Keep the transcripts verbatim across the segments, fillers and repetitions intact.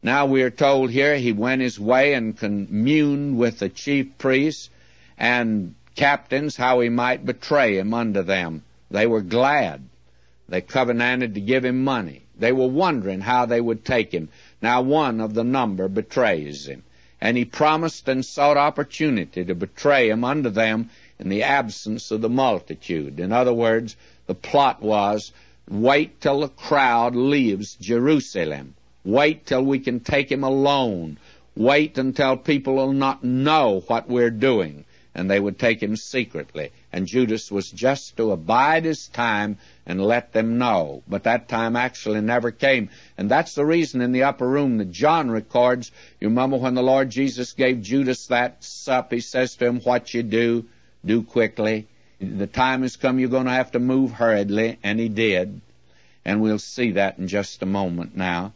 Now we are told here he went his way and communed with the chief priests and captains how he might betray him unto them. They were glad. They covenanted to give him money. They were wondering how they would take him. Now one of the number betrays him. And he promised and sought opportunity to betray him unto them in the absence of the multitude. In other words, the plot was, wait till the crowd leaves Jerusalem. Wait till we can take him alone. Wait until people will not know what we're doing. And they would take him secretly. And Judas was just to abide his time and let them know. But that time actually never came. And that's the reason in the upper room that John records, you remember when the Lord Jesus gave Judas that sup, he says to him, what you do, do quickly. The time has come you're going to have to move hurriedly. And he did. And we'll see that in just a moment now.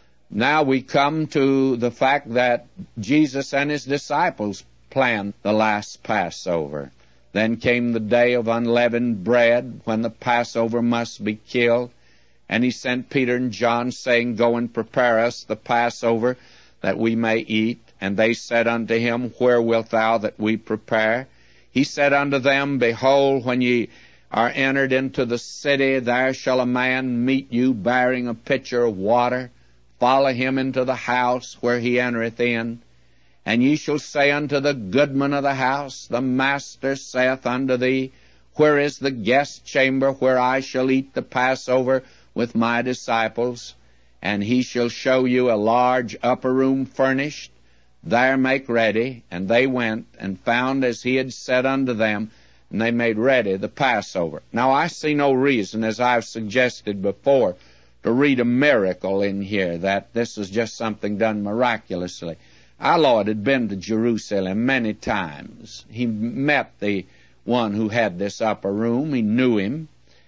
Now we come to the fact that Jesus and his disciples planned the last Passover. Then came the day of unleavened bread, when the Passover must be killed. And he sent Peter and John, saying, go and prepare us the Passover, that we may eat. And they said unto him, where wilt thou that we prepare? He said unto them, behold, when ye are entered into the city, there shall a man meet you, bearing a pitcher of water. Follow him into the house where he entereth in. And ye shall say unto the goodman of the house, the master saith unto thee, where is the guest chamber where I shall eat the Passover with my disciples? And he shall show you a large upper room furnished. There make ready. And they went and found as he had said unto them, and they made ready the Passover. Now I see no reason, as I've suggested before, to read a miracle in here, that this is just something done miraculously. Our Lord had been to Jerusalem many times. He met the one who had this upper room. He knew him.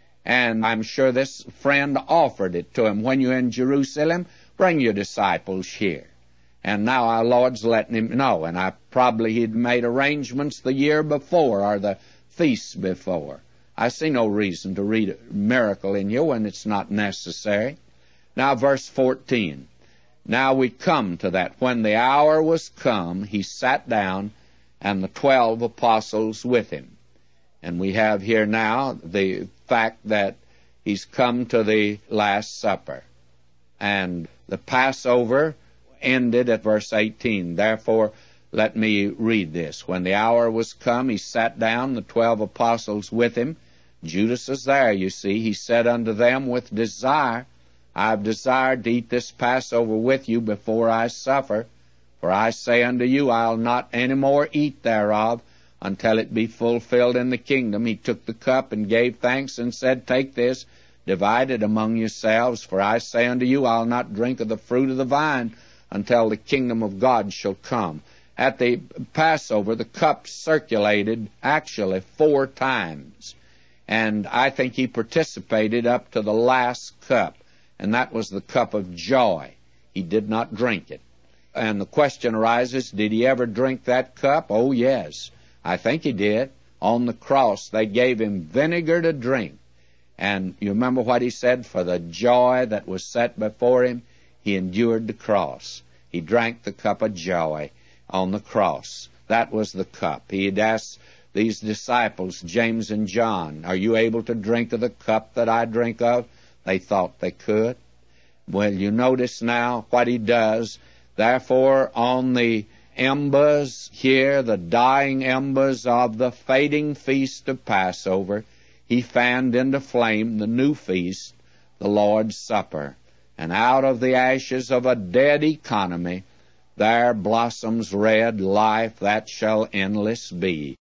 And I'm sure this friend offered it to him. When you're in Jerusalem, bring your disciples here. And now our Lord's letting him know. And I probably he'd made arrangements the year before or the feast before. I see no reason to read a miracle in here when it's not necessary. Now verse fourteen. Now we come to that. When the hour was come, he sat down, and the twelve apostles with him. And we have here now the fact that he's come to the Last Supper. And the Passover ended at verse eighteen. Therefore, let me read this. When the hour was come, he sat down, the twelve apostles with him. Judas is there, you see. He said unto them with desire, I have desired to eat this Passover with you before I suffer. For I say unto you, I'll not any more eat thereof until it be fulfilled in the kingdom. He took the cup and gave thanks and said, take this, divide it among yourselves. For I say unto you, I'll not drink of the fruit of the vine until the kingdom of God shall come. At the Passover, the cup circulated actually four times. And I think he participated up to the last cup. And that was the cup of joy. He did not drink it. And the question arises, did he ever drink that cup? Oh, yes. I think he did. On the cross, they gave him vinegar to drink. And you remember what he said? For the joy that was set before him, he endured the cross. He drank the cup of joy on the cross. That was the cup. He had asked these disciples, James and John, are you able to drink of the cup that I drink of? They thought they could. Well, you notice now what he does. Therefore, on the embers here, the dying embers of the fading feast of Passover, he fanned into flame the new feast, the Lord's Supper. And out of the ashes of a dead economy, there blossoms red life that shall endless be.